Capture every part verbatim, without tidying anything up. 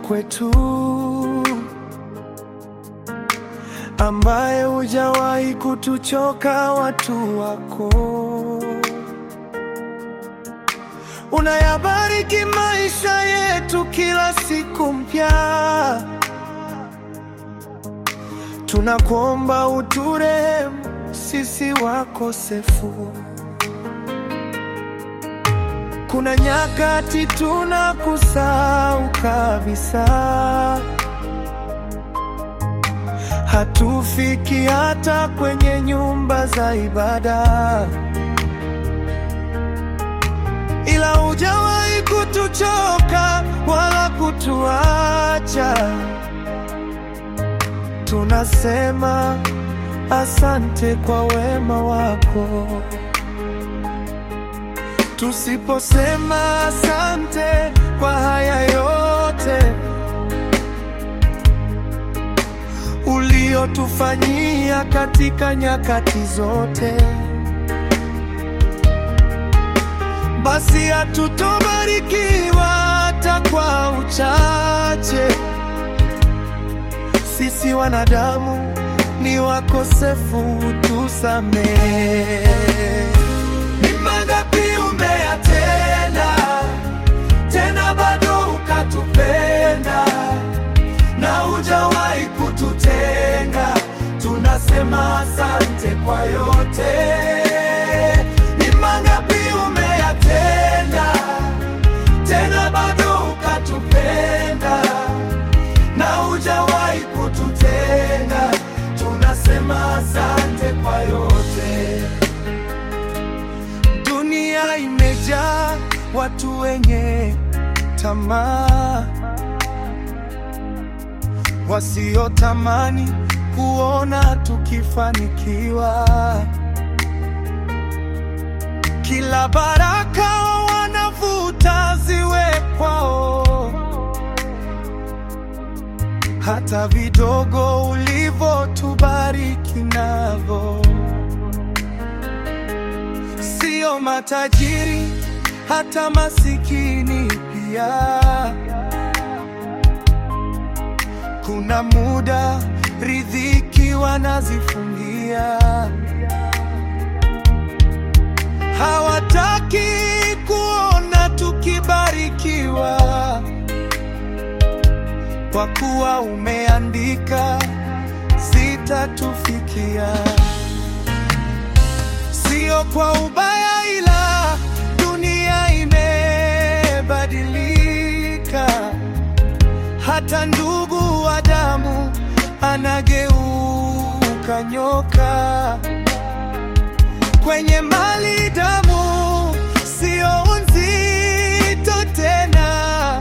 kwetu, ambaye hujawahi kutuchoka watu wako. Unayabariki maisha yetu kila siku mpya. Tunakuomba uturehemu sisi wakosefu. Kuna nyakati tunakusahau kabisa, hatufiki hata kwenye nyumba za ibada, ila hujawahi kutuchoka wala kutuacha. Tunasema asante kwa wema wako. Tusiposema asante kwa haya yote uliotufanyia katika nyakati zote, basi hatutobarikiwa hata kwa uchache. Sisi wanadamu ni wakosefu, tusamehe. Ni mangapi umeyatenda, tena bado ukatupenda, na hujawahi kututenga. Tunasema asante kwa yote. Ni mangapi umeyatenda, tena bado ukatupenda, na hujawahi kututenga. Tunasema asante kwa yote. Dunia imejaa watu wenye tamaa, wasiotamani kuona tukifanikiwa. Kila baraka wanavuta ziwe kwao, hata vidogo ulivyotubariki navyo. Sio matajiri, hata masikini pia. Kuna muda riziki wanazifungia, hawataki kuona tukibarikiwa, kwa kuwa umeandika zitatufikia. Sio kwa ubaya, ila dunia imebadilika. Hata ndugu wa damu anageuka nyoka. Kwenye mali damu sio nzito tena.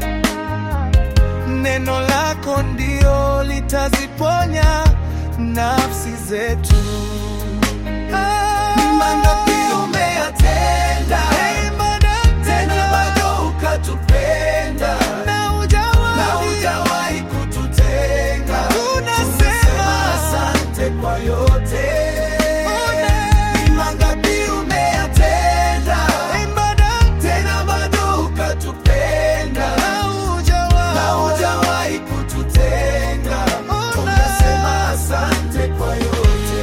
Neno lako ndio litaziponya nafsi zetu. Ni mangapi umeyatenda, tena bado ukatupenda, na hujawahi kututenga. Tunasema asante kwa yote. Ni mangapi umeyatenda, tena bado ukatupenda, na hujawahi kututenga. Tunasema asante kwa yote.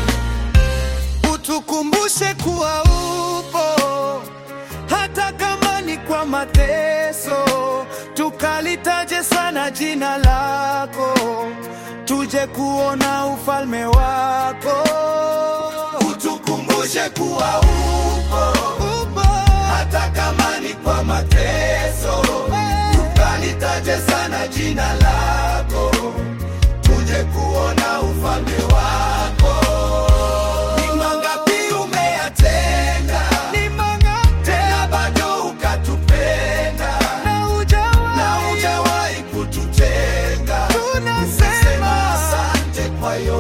Utukumbushe kuwa upo, hata kama ni kwa mateso. Tukalitaje sana jina lako, tuje kuona ufalme wako. Utukumbushe kuwa upo, upo, hata kama ni kwa mateso. Tukalitaje sana jina lako, tuje kuona ufalme wako. Ni mangapi umeyatenda, tena bado ukatupenda, na hujawahi kututenga. Tunasema asante kwa yote.